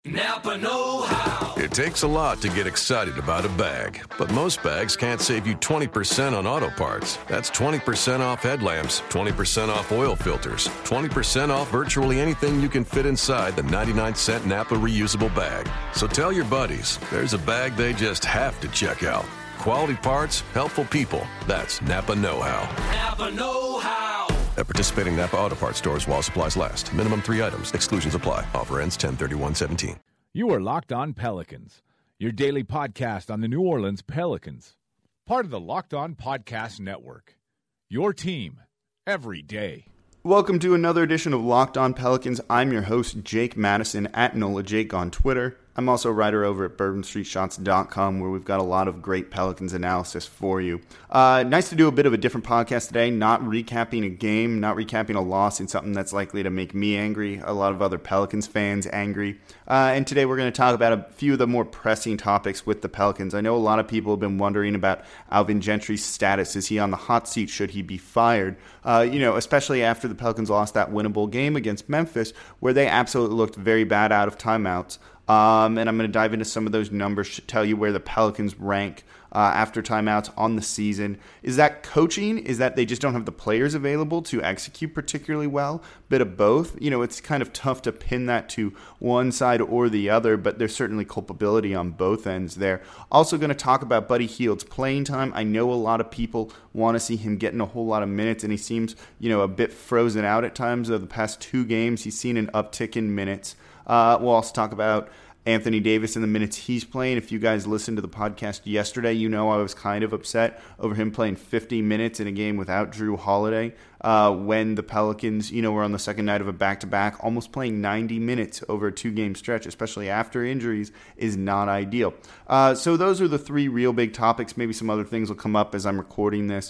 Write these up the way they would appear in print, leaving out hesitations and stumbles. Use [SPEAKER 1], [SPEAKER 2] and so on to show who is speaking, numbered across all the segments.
[SPEAKER 1] Napa know-how.
[SPEAKER 2] It takes a lot to get excited about a bag, but most bags can't save you 20% on auto parts. That's 20% off headlamps, 20% off oil filters, 20% off virtually anything you can fit inside the 99-cent Napa reusable bag. So tell your buddies, there's a bag they just have to check out. Quality parts, helpful people. That's Napa know-how.
[SPEAKER 1] Napa know-how.
[SPEAKER 2] At participating Napa Auto Parts stores while supplies last. Minimum 3 items. Exclusions apply. Offer ends 10/31/17.
[SPEAKER 3] You are Locked On Pelicans, your daily podcast on the New Orleans Pelicans. Part of the Locked On Podcast Network. Your team every day.
[SPEAKER 4] Welcome to another edition of Locked On Pelicans. I'm your host, Jake Madison, at NolaJake on Twitter. I'm also a writer over at BourbonStreetShots.com, where we've got a lot of great Pelicans analysis for you. Nice to do a bit of a different podcast today, not recapping a game, not recapping a loss in something that's likely to make me angry, a lot of other Pelicans fans angry. And today we're going to talk about a few of the more pressing topics with the Pelicans. I know a lot of people have been wondering about Alvin Gentry's status. Is he on the hot seat? Should he be fired? Especially after the Pelicans lost that winnable game against Memphis, where they absolutely looked very bad out of timeouts. And I'm going to dive into some of those numbers to tell you where the Pelicans rank after timeouts on the season. Is that coaching? Is that they just don't have the players available to execute particularly well? Bit of both. It's kind of tough to pin that to one side or the other, but there's certainly culpability on both ends there. Also going to talk about Buddy Hield's playing time. I know a lot of people want to see him getting a whole lot of minutes, and he seems, a bit frozen out at times. Of the past 2 games, he's seen an uptick in minutes. We'll also talk about Anthony Davis and the minutes he's playing. If you guys listened to the podcast yesterday, I was kind of upset over him playing 50 minutes in a game without Drew Holiday when the Pelicans, were on the second night of a back-to-back. Almost playing 90 minutes over a 2-game stretch, especially after injuries, is not ideal. So those are the 3 real big topics. Maybe some other things will come up as I'm recording this,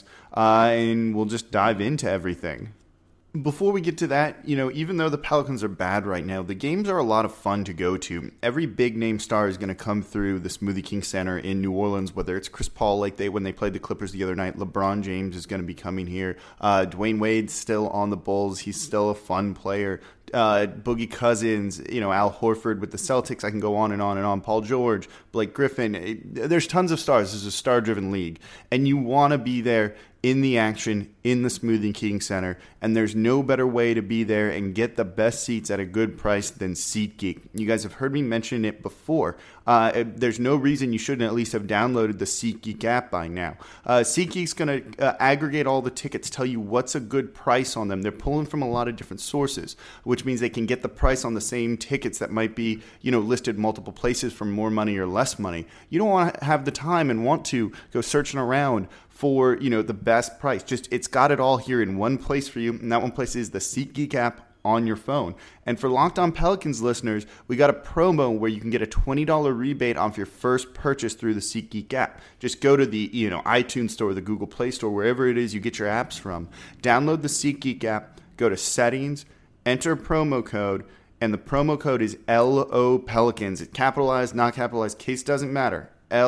[SPEAKER 4] and we'll just dive into everything. Before we get to that, even though the Pelicans are bad right now, the games are a lot of fun to go to. Every big-name star is going to come through the Smoothie King Center in New Orleans, whether it's Chris Paul when they played the Clippers the other night. LeBron James is going to be coming here. Dwayne Wade's still on the Bulls. He's still a fun player. Boogie Cousins, Al Horford with the Celtics. I can go on and on and on. Paul George, Blake Griffin. There's tons of stars. This is a star-driven league. And you want to be there in the action in the Smoothie King Center, and there's no better way to be there and get the best seats at a good price than SeatGeek. You guys have heard me mention it before. There's no reason you shouldn't at least have downloaded the SeatGeek app by now. SeatGeek's going to aggregate all the tickets, tell you what's a good price on them. They're pulling from a lot of different sources, which means they can get the price on the same tickets that might be, listed multiple places for more money or less money. You don't want to have the time and want to go searching around for, the best price. Just, it's got it all here in one place for you, and that one place is the SeatGeek app on your phone. And for Locked On Pelicans listeners, we got a promo where you can get a $20 rebate off your first purchase through the SeatGeek app. Just go to the, iTunes store, the Google Play Store, wherever it is you get your apps from. Download the SeatGeek app, go to settings, enter promo code, and the promo code is LO Pelicans. It's capitalized, not capitalized, case doesn't matter.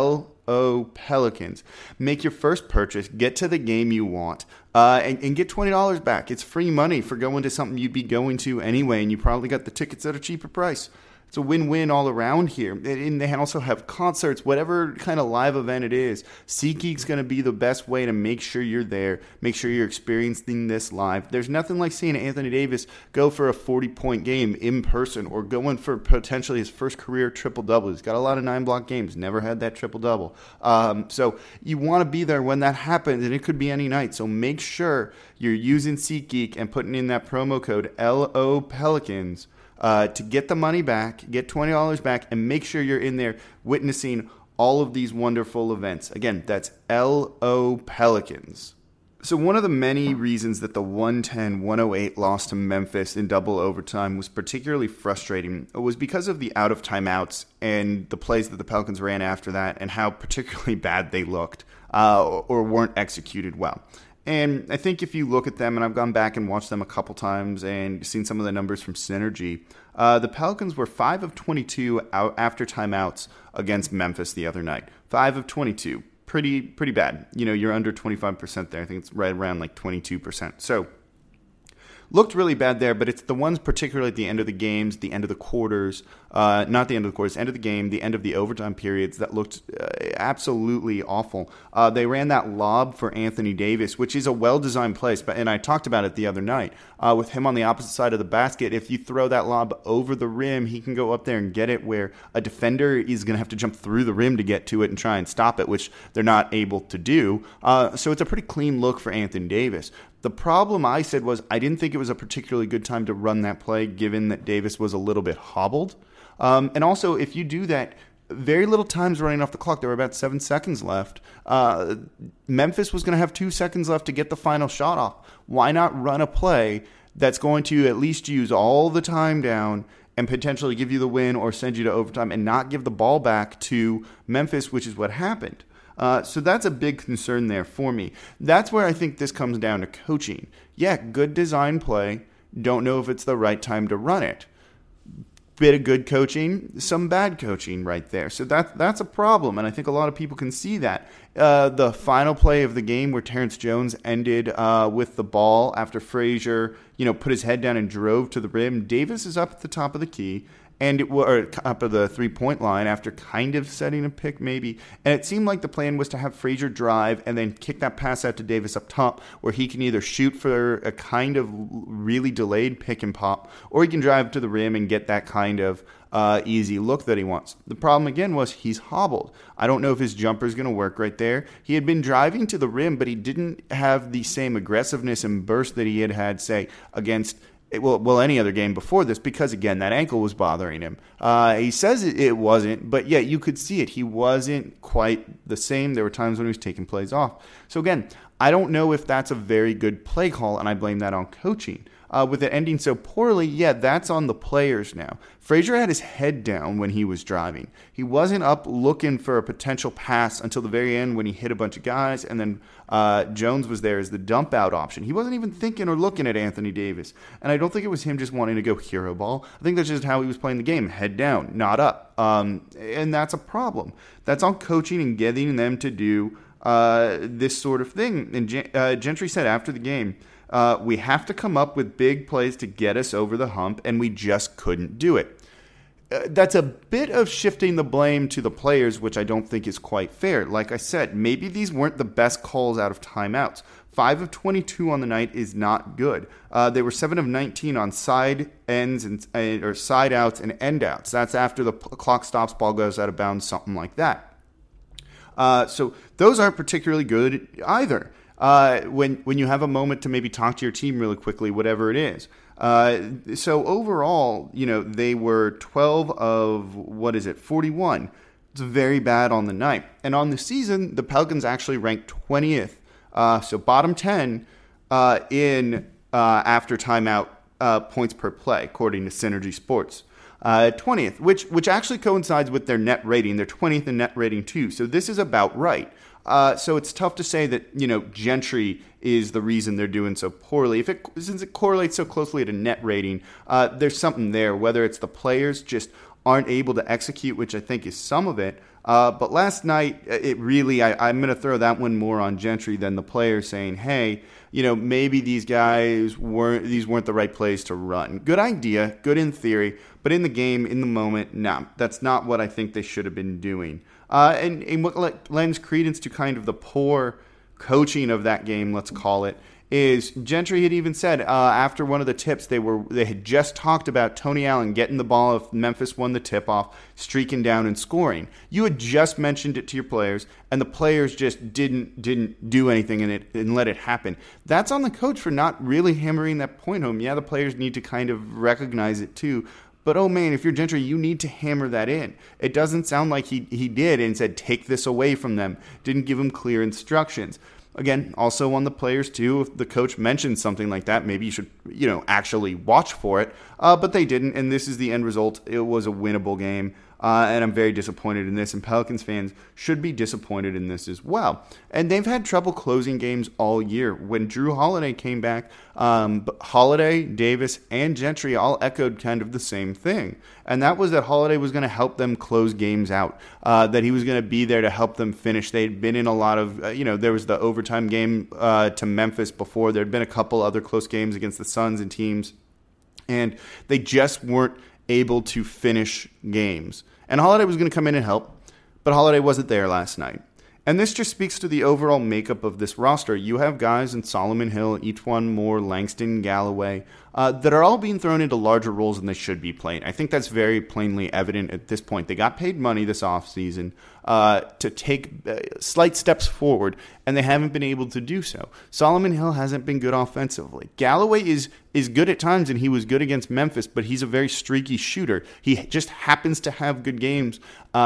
[SPEAKER 4] LO Pelicans. Make your first purchase, get to the game you want, and get $20 back. It's free money for going to something you'd be going to anyway, and you probably got the tickets at a cheaper price. It's a win-win all around here. And they also have concerts, whatever kind of live event it is. SeatGeek's going to be the best way to make sure you're there, make sure you're experiencing this live. There's nothing like seeing Anthony Davis go for a 40-point game in person or going for potentially his first career triple-double. He's got a lot of 9-block games, never had that triple-double. So you want to be there when that happens, and it could be any night. So make sure you're using SeatGeek and putting in that promo code LO Pelicans to get the money back, get $20 back, and make sure you're in there witnessing all of these wonderful events. Again, that's LO Pelicans. So one of the many reasons that the 110-108 loss to Memphis in double overtime was particularly frustrating was because of the out of timeouts and the plays that the Pelicans ran after that and how particularly bad they looked or weren't executed well. And I think if you look at them, and I've gone back and watched them a couple times and seen some of the numbers from Synergy, the Pelicans were 5 of 22 out after timeouts against Memphis the other night. 5 of 22. Pretty bad. You're under 25% there. I think it's right around like 22%. So looked really bad there, but it's the ones particularly at the end of the games, the end of the quarters, not the end of the quarters, end of the game, the end of the overtime periods that looked absolutely awful. They ran that lob for Anthony Davis, which is a well-designed play, and I talked about it the other night. With him on the opposite side of the basket, if you throw that lob over the rim, he can go up there and get it where a defender is going to have to jump through the rim to get to it and try and stop it, which they're not able to do. So it's a pretty clean look for Anthony Davis. The problem I said was I didn't think it was a particularly good time to run that play given that Davis was a little bit hobbled. And also, if you do that, very little time's running off the clock. There were about 7 seconds left. Memphis was going to have 2 seconds left to get the final shot off. Why not run a play that's going to at least use all the time down and potentially give you the win or send you to overtime and not give the ball back to Memphis, which is what happened. So that's a big concern there for me. That's where I think this comes down to coaching. Yeah, good design play. Don't know if it's the right time to run it. Bit of good coaching, some bad coaching right there. So that's a problem, and I think a lot of people can see that. The final play of the game where Terrence Jones ended with the ball after Frazier, put his head down and drove to the rim. Davis is up at the top of the key, or up of the three-point line after kind of setting a pick maybe. And it seemed like the plan was to have Frazier drive and then kick that pass out to Davis up top where he can either shoot for a kind of really delayed pick and pop, or he can drive to the rim and get that kind of easy look that he wants. The problem again was he's hobbled. I don't know if his jumper is going to work right there. He had been driving to the rim, but he didn't have the same aggressiveness and burst that he had say, against any other game before this, because, again, that ankle was bothering him. He says it wasn't, but, yeah, you could see it. He wasn't quite the same. There were times when he was taking plays off. So, again, I don't know if that's a very good play call, and I blame that on coaching. With it ending so poorly, yeah, that's on the players now. Frazier had his head down when he was driving. He wasn't up looking for a potential pass until the very end when he hit a bunch of guys, and then Jones was there as the dump out option. He wasn't even thinking or looking at Anthony Davis. And I don't think it was him just wanting to go hero ball. I think that's just how he was playing the game, head down, not up. And that's a problem. That's on coaching and getting them to do this sort of thing. And Gentry said after the game, we have to come up with big plays to get us over the hump, and we just couldn't do it. That's a bit of shifting the blame to the players, which I don't think is quite fair. Like I said, maybe these weren't the best calls out of timeouts. 5 of 22 on the night is not good. They were 7 of 19 on side ends or side outs and end outs. That's after the clock stops, ball goes out of bounds, something like that. So those aren't particularly good either. When you have a moment to maybe talk to your team really quickly, whatever it is. So overall, they were 12 of, 41. It's very bad on the night. And on the season, the Pelicans actually ranked 20th. So bottom 10 in after timeout points per play, according to Synergy Sports. 20th, which actually coincides with their net rating. They're 20th in net rating too. So this is about right. So it's tough to say that, Gentry is the reason they're doing so poorly. Since it correlates so closely to net rating, there's something there, whether it's the players just aren't able to execute, which I think is some of it. But last night, it really, I'm going to throw that one more on Gentry than the players saying, hey, maybe these weren't the right plays to run. Good idea, good in theory, but in the game, in the moment, no, that's not what I think they should have been doing. And what lends credence to kind of the poor coaching of that game, let's call it, is Gentry had even said after one of the tips they had just talked about Tony Allen getting the ball if Memphis won the tip-off, streaking down and scoring. You had just mentioned it to your players, and the players just didn't do anything in it and let it happen. That's on the coach for not really hammering that point home. Yeah, the players need to kind of recognize it too. But, oh, man, if you're Gentry, you need to hammer that in. It doesn't sound like he did and said, take this away from them. Didn't give them clear instructions. Again, also on the players, too. If the coach mentioned something like that, maybe you should, actually watch for it. But they didn't, and this is the end result. It was a winnable game. And I'm very disappointed in this, and Pelicans fans should be disappointed in this as well. And they've had trouble closing games all year. When Drew Holiday came back, Holiday, Davis, and Gentry all echoed kind of the same thing. And that was that Holiday was going to help them close games out, that he was going to be there to help them finish. They'd been in a lot of, there was the overtime game to Memphis before. There'd been a couple other close games against the Suns and teams, and they just weren't able to finish games. And Holiday was going to come in and help, but Holiday wasn't there last night. And this just speaks to the overall makeup of this roster. You have guys in Solomon Hill, E'Twaun Moore, Langston Galloway, that are all being thrown into larger roles than they should be playing. I think that's very plainly evident at this point. They got paid money this offseason to take slight steps forward, and they haven't been able to do so. Solomon Hill hasn't been good offensively. Galloway is good at times, and he was good against Memphis, but he's a very streaky shooter. He just happens to have good games,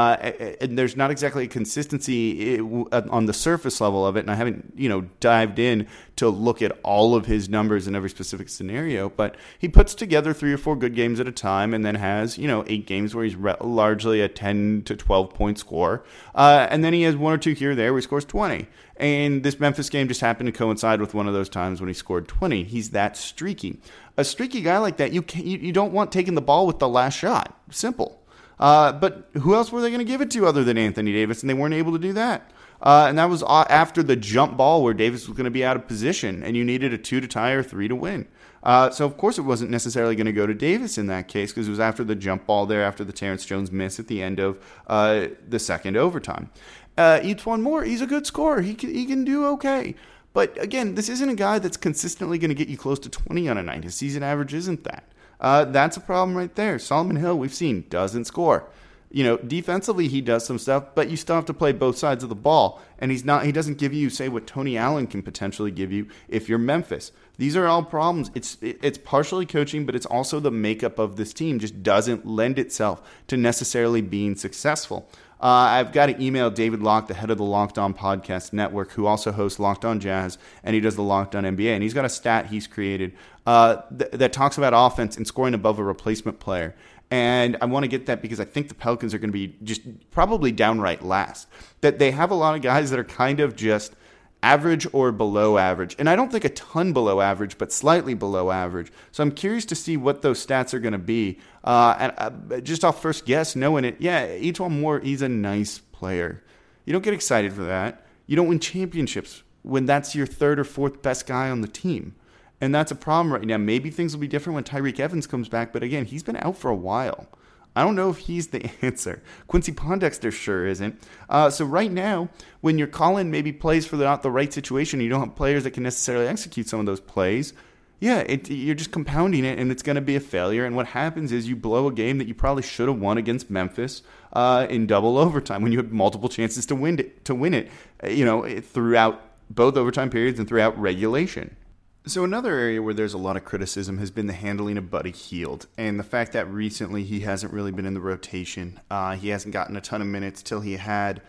[SPEAKER 4] and there's not exactly a consistency on the surface level of it, and I haven't dived in to look at all of his numbers in every specific scenario, but he puts together 3 or 4 good games at a time and then has 8 games where he's largely a 10 to 12 point scorer, and then he has 1 or 2 here or there where he scores 20. And this Memphis game just happened to coincide with one of those times when he scored 20. He's that streaky. A streaky guy like that, you don't want taking the ball with the last shot. Simple. But who else were they going to give it to other than Anthony Davis? And they weren't able to do that. And that was after the jump ball where Davis was going to be out of position, and you needed a 2 to tie or 3 to win. So, of course, it wasn't necessarily going to go to Davis in that case because it was after the jump ball there, after the Terrence Jones miss at the end of the second overtime. E'Twaun Moore, he's a good scorer. He can do okay. But, again, this isn't a guy that's consistently going to get you close to 20 on a night. His season average isn't that. That's a problem right there. Solomon Hill, we've seen, doesn't score. Defensively he does some stuff, but you still have to play both sides of the ball. And he doesn't give you, say, what Tony Allen can potentially give you if you're Memphis. These are all problems. It's partially coaching, but it's also the makeup of this team just doesn't lend itself to necessarily being successful. I've got to email David Locke, the head of the Locked On Podcast Network, who also hosts Locked On Jazz, and he does the Locked On NBA. And he's got a stat he's created that talks about offense and scoring above a replacement player. And I want to get that because I think the Pelicans are going to be just probably downright last. That they have a lot of guys that are kind of just average or below average. And I don't think a ton below average, but slightly below average. So I'm curious to see what those stats are going to be. And just off first guess, knowing it, E'Twaun Moore, he's a nice player. You don't get excited for that. You don't win championships when that's your 3rd or 4th best guy on the team. And that's a problem right now. Maybe things will be different when Tyreke Evans comes back, but again, he's been out for a while. I don't know if he's the answer. Quincy Pondexter sure isn't. So right now, when your call-in maybe plays for not the right situation, you don't have players that can necessarily execute some of those plays, you're just compounding it, and it's going to be a failure. And what happens is you blow a game that you probably should have won against Memphis in double overtime when you had multiple chances to win it, throughout both overtime periods and throughout regulation. So another area where there's a lot of criticism has been the handling of Buddy Hield, and the fact that recently he hasn't really been in the rotation. He hasn't gotten a ton of minutes till he had,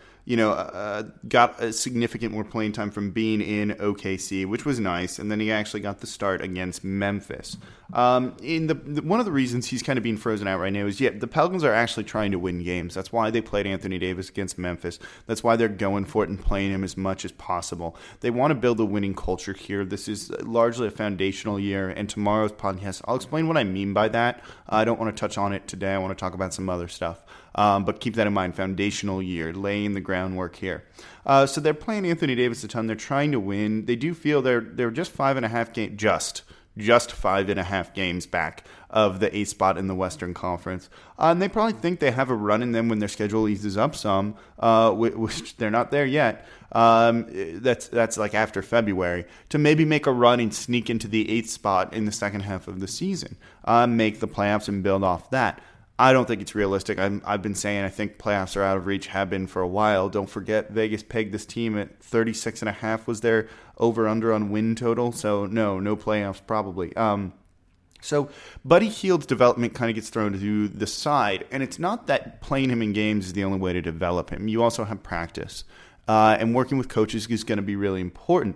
[SPEAKER 4] got a significant more playing time from being in OKC, which was nice, and then he actually got the start against Memphis. One of the reasons he's kind of being frozen out right now is, the Pelicans are actually trying to win games. That's why they played Anthony Davis against Memphis. That's why they're going for it and playing him as much as possible. They want to build a winning culture here. This is largely a foundational year, and tomorrow's podcast, I'll explain what I mean by that. I don't want to touch on it today. I want to talk about some other stuff. But keep that in mind, foundational year, laying the groundwork here. So they're playing Anthony Davis a ton. They're trying to win. They do feel they're just 5.5 games, just 5.5 games back of the 8th spot in the Western Conference. And they probably think they have a run in them when their schedule eases up some, which they're not there yet. That's like after February, to maybe make a run and sneak into the 8th spot in the second half of the season, make the playoffs and build off that. I don't think it's realistic. I've been saying I think playoffs are out of reach, have been for a while. Don't forget, Vegas pegged this team at 36.5 was their over-under on win total. So no playoffs probably. So Buddy Hield's development kind of gets thrown to the side. And it's not that playing him in games is the only way to develop him. You also have practice. And working with coaches is going to be really important.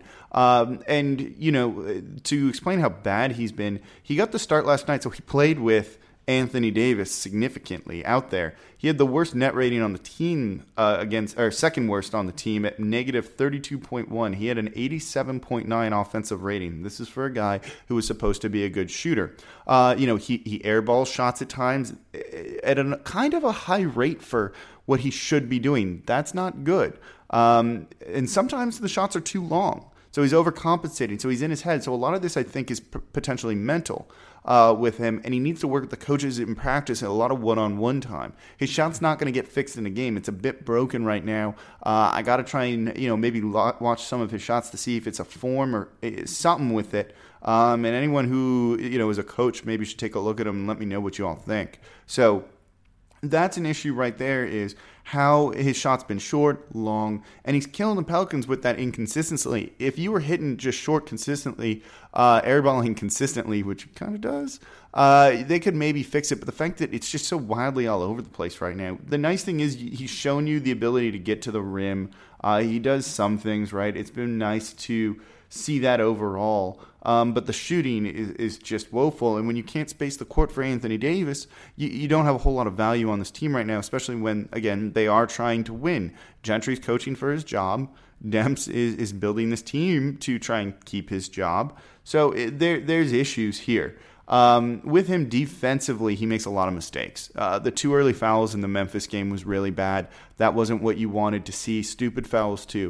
[SPEAKER 4] And, to explain how bad he's been, he got the start last night, so he played with Anthony Davis significantly out there. He had the worst net rating on the team second worst on the team at negative 32.1. He had an 87.9 offensive rating. This is for a guy who was supposed to be a good shooter. He airballs shots at times at a kind of a high rate for what he should be doing. That's not good. And sometimes the shots are too long. So he's overcompensating. So he's in his head. So a lot of this, I think, is potentially mental with him. And he needs to work with the coaches in practice and a lot of one-on-one time. His shot's not going to get fixed in a game. It's a bit broken right now. I got to try and, maybe watch some of his shots to see if it's a form or something with it. And anyone who, is a coach maybe should take a look at him and let me know what you all think. So that's an issue right there, is how his shot's been short, long, and he's killing the Pelicans with that inconsistency. If you were hitting just short consistently, airballing consistently, which he kind of does, they could maybe fix it. But the fact that it's just so wildly all over the place right now. The nice thing is he's shown you the ability to get to the rim. He does some things right. It's been nice to see that overall. But the shooting is just woeful. And when you can't space the court for Anthony Davis, you don't have a whole lot of value on this team right now, especially when, again, they are trying to win. Gentry's coaching for his job. Demps is building this team to try and keep his job. So there's issues here. With him defensively, he makes a lot of mistakes. The 2 early fouls in the Memphis game was really bad. That wasn't what you wanted to see. Stupid fouls too.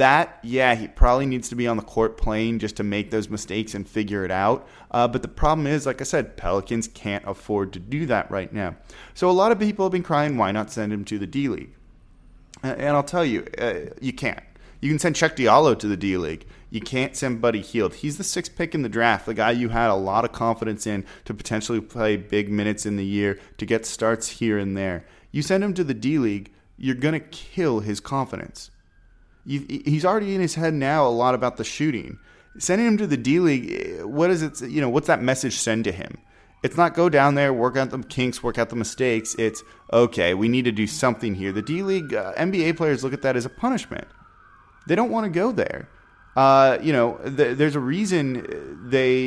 [SPEAKER 4] He probably needs to be on the court playing just to make those mistakes and figure it out. But the problem is, like I said, Pelicans can't afford to do that right now. So a lot of people have been crying, why not send him to the D-League? And I'll tell you, you can't. You can send Chuck Diallo to the D-League. You can't send Buddy Hield. He's the 6th pick in the draft, the guy you had a lot of confidence in to potentially play big minutes in the year, to get starts here and there. You send him to the D-League, you're going to kill his confidence. He's already in his head now a lot about the shooting. Sending him to the D-League, what is it? What's that message send to him? It's not go down there, work out the kinks, work out the mistakes. It's, okay, we need to do something here. The D-League, NBA players look at that as a punishment. They don't want to go there. There's a reason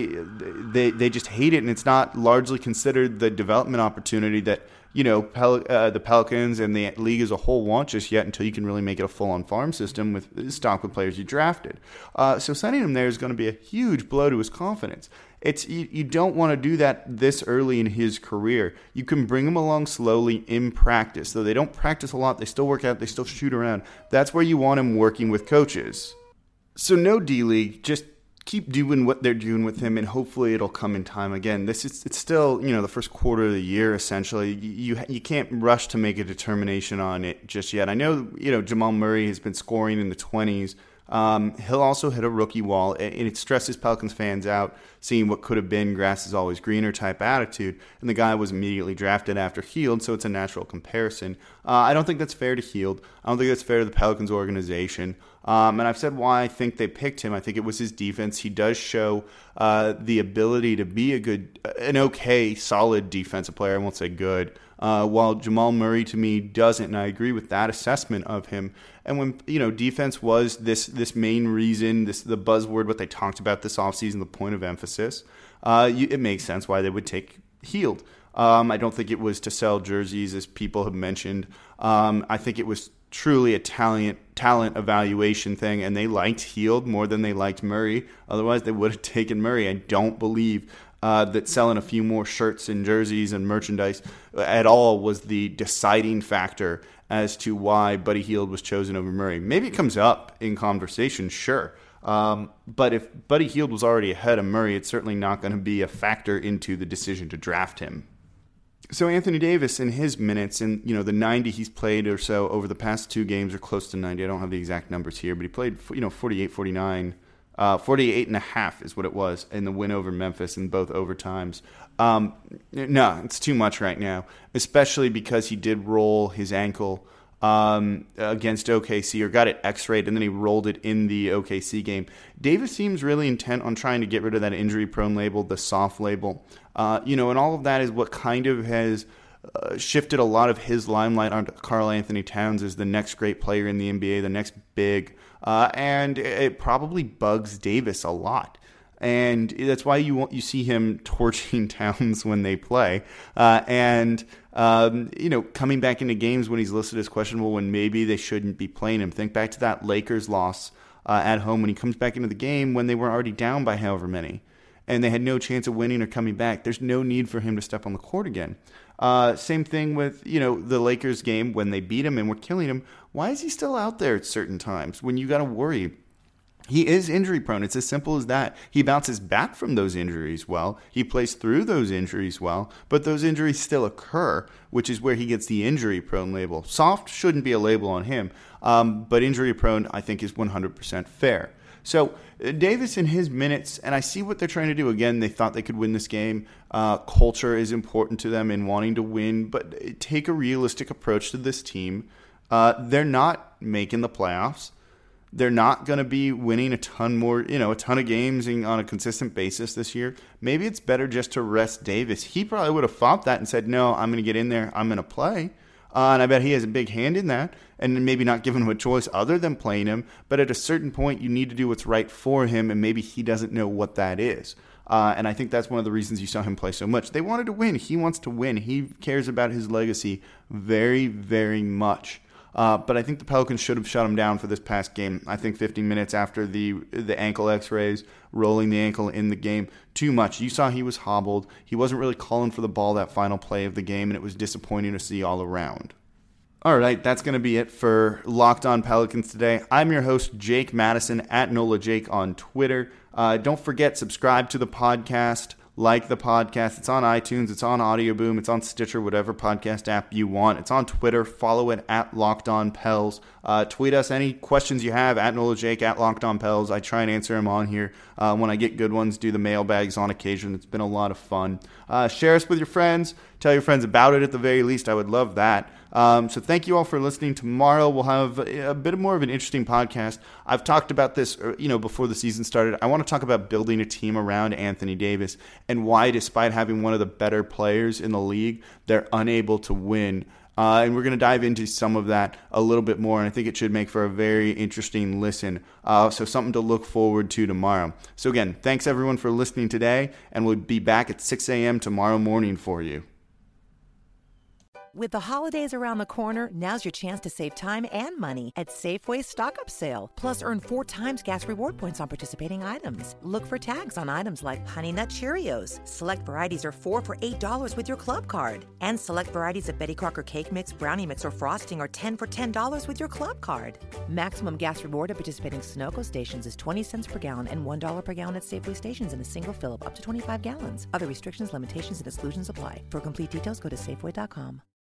[SPEAKER 4] they just hate it, and it's not largely considered the development opportunity that the Pelicans and the league as a whole want just yet, until you can really make it a full-on farm system with stock with players you drafted. So sending him there is going to be a huge blow to his confidence. You don't want to do that this early in his career. You can bring him along slowly in practice. Though they don't practice a lot, they still work out, they still shoot around. That's where you want him working with coaches. So no D-League, just keep doing what they're doing with him, and hopefully it'll come in time. Again, it's still the first quarter of the year essentially. You can't rush to make a determination on it just yet. I know Jamal Murray has been scoring in the 20s. He'll also hit a rookie wall, and it stresses Pelicans fans out seeing what could have been grass is always greener type attitude, and the guy was immediately drafted after Hield, so it's a natural comparison. I don't think that's fair to Hield. I don't think that's fair to the Pelicans organization. And I've said why I think they picked him. I think it was his defense. He does show the ability to be an okay, solid defensive player. I won't say good. While Jamal Murray, to me, doesn't, and I agree with that assessment of him. And when defense was this main reason, the buzzword, what they talked about this offseason, the point of emphasis, it makes sense why they would take Hield. I don't think it was to sell jerseys, as people have mentioned. I think it was truly a talent evaluation thing, and they liked Hield more than they liked Murray. Otherwise, they would have taken Murray. I don't believe that selling a few more shirts and jerseys and merchandise at all was the deciding factor as to why Buddy Hield was chosen over Murray. Maybe it comes up in conversation, sure. But if Buddy Hield was already ahead of Murray, it's certainly not going to be a factor into the decision to draft him. So Anthony Davis, in his minutes, in the 90 he's played or so over the past 2 games, or close to 90, I don't have the exact numbers here, but he played 48, 49, 48 and a half is what it was in the win over Memphis in both overtimes. No, it's too much right now, especially because he did roll his ankle against OKC, or got it x-rayed, and then he rolled it in the OKC game. Davis seems really intent on trying to get rid of that injury-prone label, the soft label. And all of that is what kind of has shifted a lot of his limelight onto Karl Anthony Towns as the next great player in the NBA, the next big. And it probably bugs Davis a lot. And that's why you see him torching Towns when they play. Coming back into games when he's listed as questionable when maybe they shouldn't be playing him. Think back to that Lakers loss at home when he comes back into the game when they were already down by however many. And they had no chance of winning or coming back. There's no need for him to step on the court again. Same thing with, the Lakers game when they beat him and were killing him. Why is he still out there at certain times when you got to worry? He is injury prone. It's as simple as that. He bounces back from those injuries well. He plays through those injuries well, but those injuries still occur, which is where he gets the injury prone label. Soft shouldn't be a label on him, but injury prone I think is 100% fair. So Davis in his minutes, and I see what they're trying to do. Again, they thought they could win this game. Culture is important to them in wanting to win, but take a realistic approach to this team. They're not making the playoffs. They're not going to be winning a ton of games on a consistent basis this year. Maybe it's better just to rest Davis. He probably would have fought that and said, no, I'm going to get in there. I'm going to play. And I bet he has a big hand in that, and maybe not giving him a choice other than playing him. But at a certain point, you need to do what's right for him, and maybe he doesn't know what that is. And I think that's one of the reasons you saw him play so much. They wanted to win. He wants to win. He cares about his legacy very, very much. But I think the Pelicans should have shut him down for this past game. I think 15 minutes after the ankle x-rays, rolling the ankle in the game, too much. You saw he was hobbled. He wasn't really calling for the ball that final play of the game, and it was disappointing to see all around. All right, that's going to be it for Locked On Pelicans today. I'm your host, Jake Madison, at NolaJake on Twitter. Don't forget, subscribe to the podcast. Like the podcast. It's on iTunes. It's on Audio Boom. It's on Stitcher, whatever podcast app you want. It's on Twitter. Follow it at LockedOnPels. Tweet us any questions you have at NolaJake, at LockedOnPels. I try and answer them on here. When I get good ones, do the mailbags on occasion. It's been a lot of fun. Share us with your friends. Tell your friends about it at the very least. I would love that. So thank you all for listening. Tomorrow we'll have a bit more of an interesting podcast. I've talked about this, before the season started. I want to talk about building a team around Anthony Davis and why, despite having one of the better players in the league, they're unable to win. And we're going to dive into some of that a little bit more, and I think it should make for a very interesting listen. So something to look forward to tomorrow. So again, thanks everyone for listening today, and we'll be back at 6 a.m. tomorrow morning for you.
[SPEAKER 5] With the holidays around the corner, now's your chance to save time and money at Safeway's stock-up sale. Plus, earn 4 times gas reward points on participating items. Look for tags on items like Honey Nut Cheerios. Select varieties are 4 for $8 with your club card. And select varieties of Betty Crocker Cake Mix, Brownie Mix, or Frosting are 10 for $10 with your club card. Maximum gas reward at participating Sunoco stations is 20 cents per gallon and $1 per gallon at Safeway stations in a single fill-up up to 25 gallons. Other restrictions, limitations, and exclusions apply. For complete details, go to Safeway.com.